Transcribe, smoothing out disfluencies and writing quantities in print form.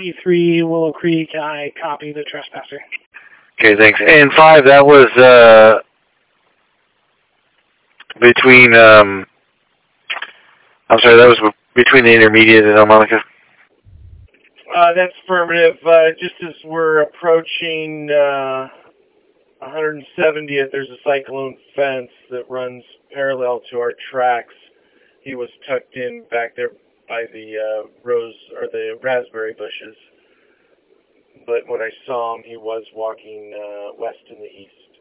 P3 Willow Creek. I copy the trespasser. Okay, thanks. And 5, that was between, I'm sorry, that was between the intermediate and Elmonica? That's affirmative. Just as we're approaching 170th, there's a cyclone fence that runs parallel to our tracks. He was tucked in back there by the rose or the raspberry bushes. But when I saw him, he was walking west in the east.